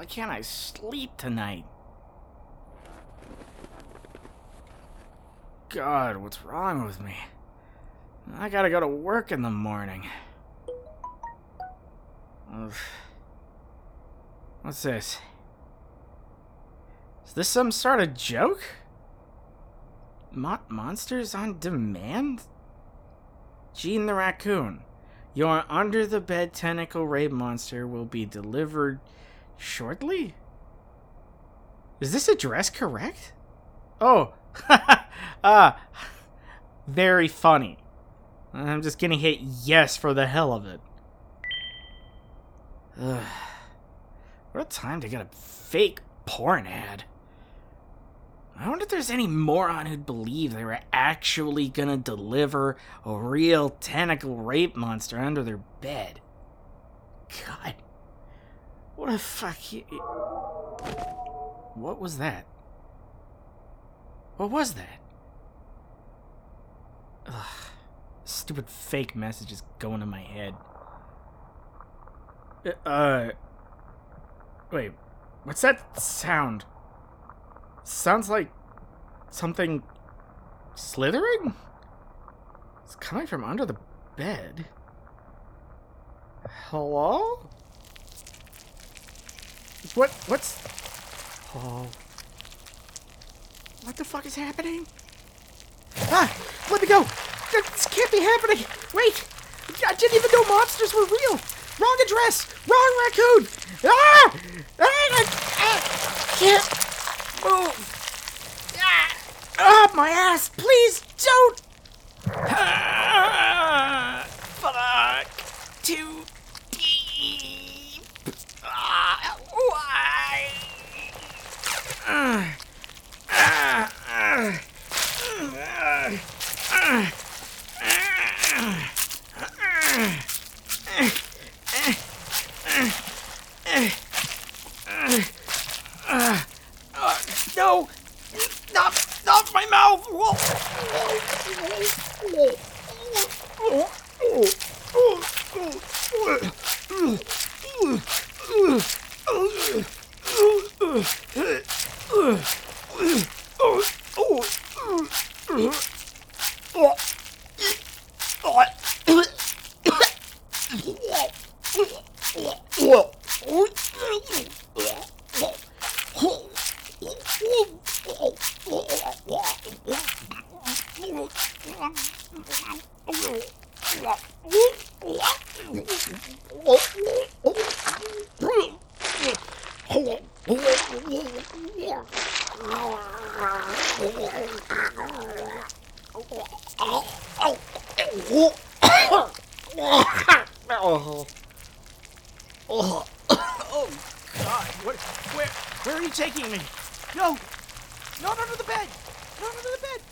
can't I sleep tonight? God, what's wrong with me? I gotta go to work in the morning. Ugh. What's this? Is this some sort of joke? Monsters on demand? Gene the raccoon. Your under-the-bed tentacle rape monster will be delivered shortly? Is this address correct? Oh, very funny. I'm just gonna hit yes for the hell of it. Ugh. What a time to get a fake porn ad. I wonder if there's any moron who'd believe they were actually gonna deliver a real tentacle rape monster under their bed. God. What a What was that? What was that? Ugh. Stupid fake messages going in my head. Wait. What's that sound? Sounds like something slithering? It's coming from under the bed. Hello? What's... Oh. What the fuck is happening? Ah! Let me go! This can't be happening! Wait! I didn't even know monsters were real! Wrong address! Wrong raccoon! Ah! I can't move! Ah, my ass! Please don't! Fuck! Too deep! Why? No! Not my mouth! Oh, God. Where are you taking me? No! Not under the bed! Not under the bed!